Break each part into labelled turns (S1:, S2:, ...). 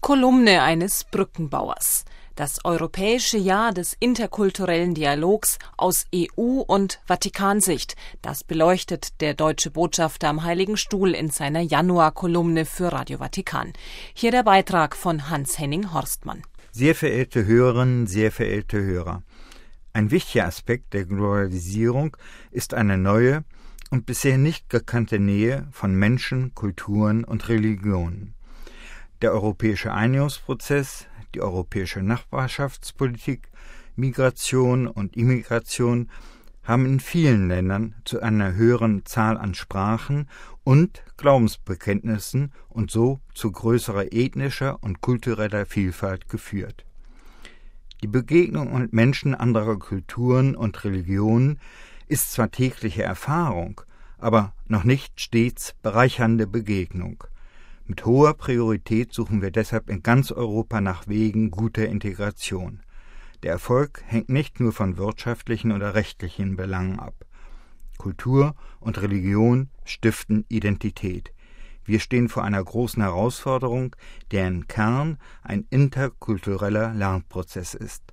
S1: Kolumne eines Brückenbauers. Das Europäische Jahr des interkulturellen Dialogs aus EU- und Vatikansicht. Das beleuchtet der deutsche Botschafter am Heiligen Stuhl in seiner Januar-Kolumne für Radio Vatikan. Hier der Beitrag von Hans-Henning Horstmann.
S2: Sehr verehrte Hörerinnen, sehr verehrte Hörer. Ein wichtiger Aspekt der Globalisierung ist eine neue und bisher nicht gekannte Nähe von Menschen, Kulturen und Religionen. Der europäische Einigungsprozess, die europäische Nachbarschaftspolitik, Migration und Immigration haben in vielen Ländern zu einer höheren Zahl an Sprachen und Glaubensbekenntnissen und so zu größerer ethnischer und kultureller Vielfalt geführt. Die Begegnung mit Menschen anderer Kulturen und Religionen ist zwar tägliche Erfahrung, aber noch nicht stets bereichernde Begegnung. Mit hoher Priorität suchen wir deshalb in ganz Europa nach Wegen guter Integration. Der Erfolg hängt nicht nur von wirtschaftlichen oder rechtlichen Belangen ab. Kultur und Religion stiften Identität. Wir stehen vor einer großen Herausforderung, deren Kern ein interkultureller Lernprozess ist.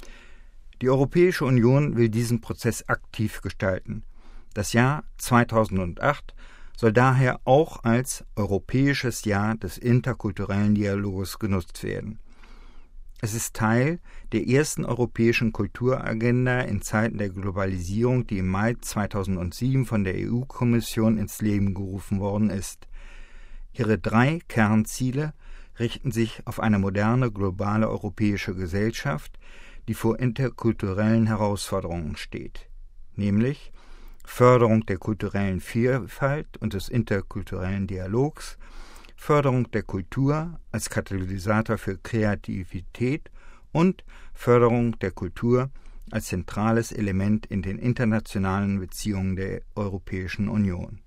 S2: Die Europäische Union will diesen Prozess aktiv gestalten. Das Jahr 2008 soll daher auch als Europäisches Jahr des interkulturellen Dialoges genutzt werden. Es ist Teil der ersten europäischen Kulturagenda in Zeiten der Globalisierung, die im Mai 2007 von der EU-Kommission ins Leben gerufen worden ist. Ihre 3 Kernziele richten sich auf eine moderne, globale europäische Gesellschaft, die vor interkulturellen Herausforderungen steht, nämlich Förderung der kulturellen Vielfalt und des interkulturellen Dialogs, Förderung der Kultur als Katalysator für Kreativität und Förderung der Kultur als zentrales Element in den internationalen Beziehungen der Europäischen Union.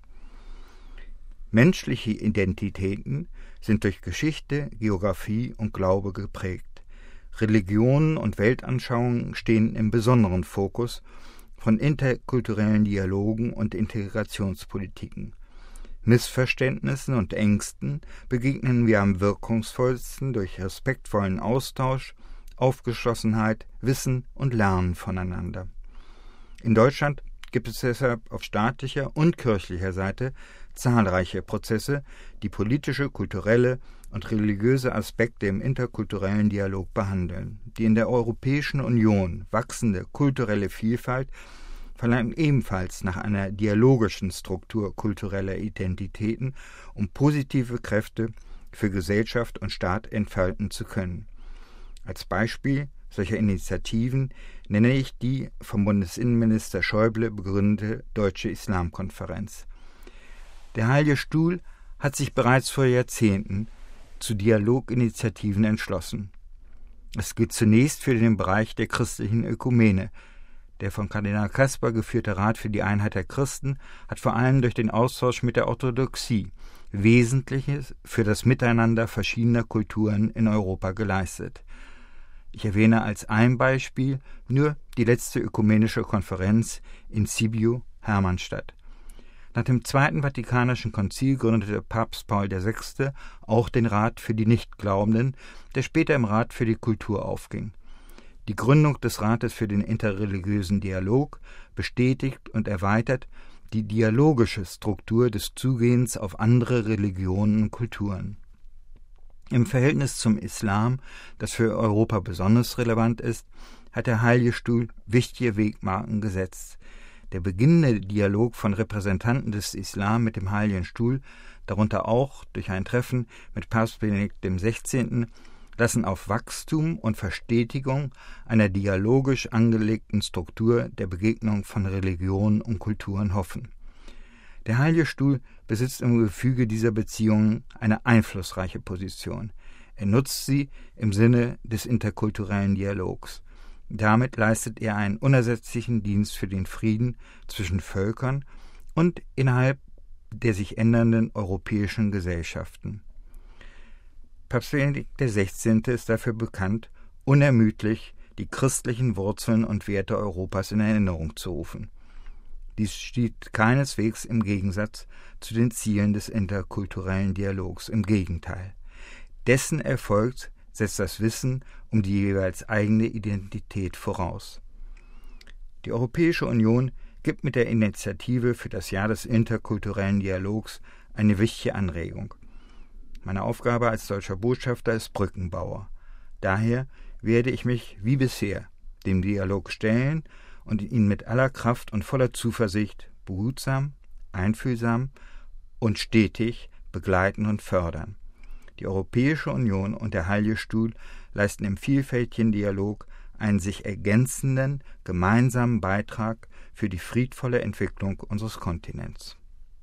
S2: Menschliche Identitäten sind durch Geschichte, Geografie und Glaube geprägt. Religionen und Weltanschauungen stehen im besonderen Fokus von interkulturellen Dialogen und Integrationspolitiken. Missverständnissen und Ängsten begegnen wir am wirkungsvollsten durch respektvollen Austausch, Aufgeschlossenheit, Wissen und Lernen voneinander. In Deutschland gibt es deshalb auf staatlicher und kirchlicher Seite zahlreiche Prozesse, die politische, kulturelle und religiöse Aspekte im interkulturellen Dialog behandeln. Die in der Europäischen Union wachsende kulturelle Vielfalt verlangt ebenfalls nach einer dialogischen Struktur kultureller Identitäten, um positive Kräfte für Gesellschaft und Staat entfalten zu können. Als Beispiel solcher Initiativen nenne ich die vom Bundesinnenminister Schäuble begründete Deutsche Islamkonferenz. Der Heilige Stuhl hat sich bereits vor Jahrzehnten zu Dialoginitiativen entschlossen. Es gilt zunächst für den Bereich der christlichen Ökumene. Der von Kardinal Kasper geführte Rat für die Einheit der Christen hat vor allem durch den Austausch mit der Orthodoxie Wesentliches für das Miteinander verschiedener Kulturen in Europa geleistet. Ich erwähne als ein Beispiel nur die letzte ökumenische Konferenz in Sibiu, Hermannstadt. Nach dem Zweiten Vatikanischen Konzil gründete Papst Paul VI. Auch den Rat für die Nichtglaubenden, der später im Rat für die Kultur aufging. Die Gründung des Rates für den interreligiösen Dialog bestätigt und erweitert die dialogische Struktur des Zugehens auf andere Religionen und Kulturen. Im Verhältnis zum Islam, das für Europa besonders relevant ist, hat der Heilige Stuhl wichtige Wegmarken gesetzt. Der beginnende Dialog von Repräsentanten des Islam mit dem Heiligen Stuhl, darunter auch durch ein Treffen mit Papst Benedikt XVI., lassen auf Wachstum und Verstetigung einer dialogisch angelegten Struktur der Begegnung von Religionen und Kulturen hoffen. Der Heilige Stuhl besitzt im Gefüge dieser Beziehungen eine einflussreiche Position. Er nutzt sie im Sinne des interkulturellen Dialogs. Damit leistet er einen unersetzlichen Dienst für den Frieden zwischen Völkern und innerhalb der sich ändernden europäischen Gesellschaften. Papst Benedikt XVI. Ist dafür bekannt, unermüdlich die christlichen Wurzeln und Werte Europas in Erinnerung zu rufen. Dies steht keineswegs im Gegensatz zu den Zielen des interkulturellen Dialogs. Im Gegenteil. Dessen Erfolg setzt das Wissen um die jeweils eigene Identität voraus. Die Europäische Union gibt mit der Initiative für das Jahr des interkulturellen Dialogs eine wichtige Anregung. Meine Aufgabe als deutscher Botschafter ist Brückenbauer. Daher werde ich mich wie bisher dem Dialog stellen und ihn mit aller Kraft und voller Zuversicht behutsam, einfühlsam und stetig begleiten und fördern. Die Europäische Union und der Heilige Stuhl leisten im vielfältigen Dialog einen sich ergänzenden, gemeinsamen Beitrag für die friedvolle Entwicklung unseres Kontinents.